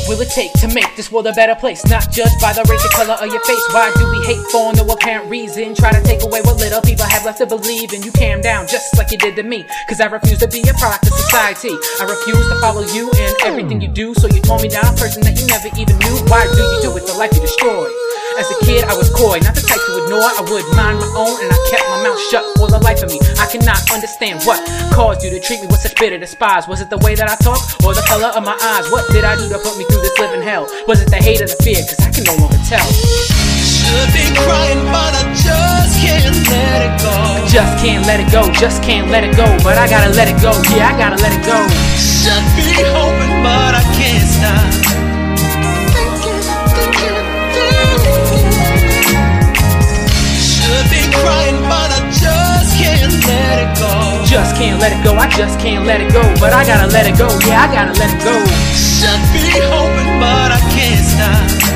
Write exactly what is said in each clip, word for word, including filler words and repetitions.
will it take to make this world a better place? Not judged by the race or color of your face. Why do we hate for no apparent reason? Try to take away what little people have left to believe in. You calm down just like you did to me, cause I refuse to be a product of society. I refuse to follow you in everything you do. So you tore me down, a person that you never even knew. Why do you do it? The life you destroy. As a kid I was coy, not the type to ignore. I would mind my own and I kept my mouth shut for the life of me. I cannot understand what caused you to treat me with such bitter despise. Was it the way that I talk or the color of my eyes? What did I do to put me through this living hell? Was it the hate or the fear? Cause I can no longer tell. Should be crying but I just can't let it go. Just can't let it go, just can't let it go. But I gotta let it go, yeah I gotta let it go. Should be hoping but I can't stop. Crying, but I just can't let it go. Just can't let it go, I just can't let it go. But I gotta let it go, yeah I gotta let it go. Should be hoping, but I can't stop.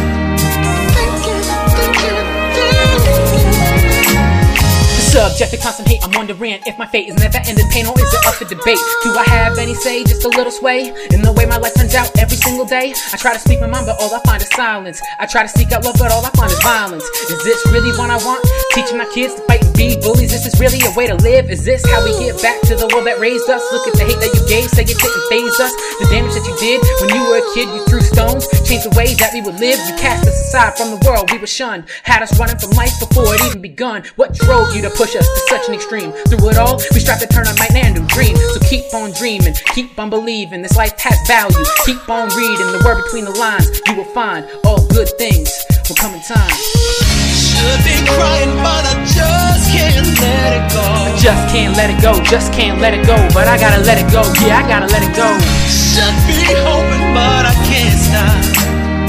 Subject to constant hate, I'm wondering if my fate is never ending pain or is it up for debate? Do I have any say, just a little sway in the way my life turns out every single day? I try to speak my mind but all I find is silence. I try to seek out love but all I find is violence. Is this really what I want? Teaching my kids to fight and be bullies? Is this really a way to live? Is this how we get back to the world that raised us? Look at the hate that you gave, say it didn't faze us. The damage that you did when you were a kid, you threw stones, changed the way that we would live. You cast us aside from the world we were shunned, had us running from life before it even begun. What drove you to push us to such an extreme? Through it all, we strive to turn our nightmare into a dream. So keep on dreaming, keep on believing. This life has value. Keep on reading the word between the lines. You will find all good things will come in time. Should be crying, but I just can't let it go. Just can't let it go, just can't let it go. But I gotta let it go, yeah I gotta let it go. Should be hoping, but I can't stop.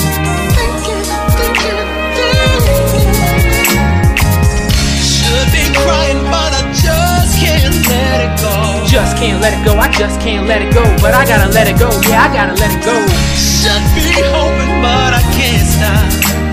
Crying, but I just can't let it go. Just can't let it go, I just can't let it go. But I gotta let it go, yeah I gotta let it go. Should be hoping, but I can't stop.